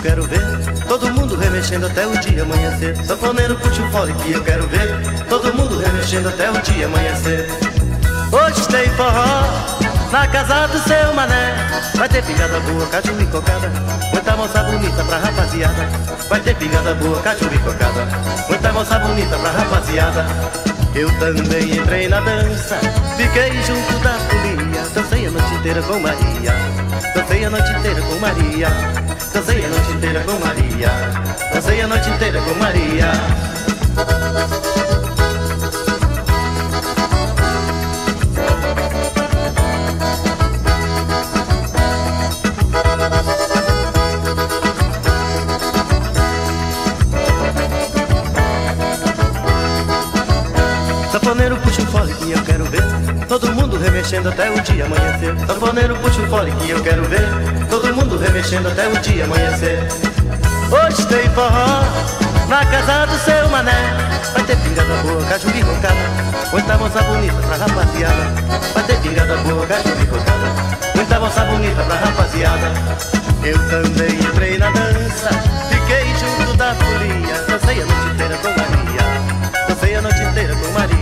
quero ver todo mundo remexendo até o dia amanhecer. Sanfoneiro, puxa o fole que eu quero ver todo mundo remexendo até o dia amanhecer. Hoje tem forró na casa do seu mané. Vai ter pingada boa, caju e cocada, muita moça bonita pra rapaziada. Vai ter pingada boa, caju e cocada, muita moça bonita pra rapaziada. Eu também entrei na dança, fiquei junto da folia. Dancei a noite inteira com Maria, dancei a noite inteira com Maria, dancei a noite inteira com Maria, dancei a noite inteira com Maria. Sanfoneiro, puxa o fole que eu quero ver todo mundo remexendo até o dia amanhecer. Sanfoneiro, puxa o fole que eu quero ver todo mundo remexendo até o dia amanhecer. Hoje tem forró na casa do seu mané. Vai ter pingada boa, caju e cocada, muita moça bonita pra rapaziada. Vai ter pingada boa, caju e cocada, muita moça bonita pra rapaziada. Eu também entrei na dança, fiquei junto da folia. Dancei a noite inteira com Maria, dancei a noite inteira com Maria,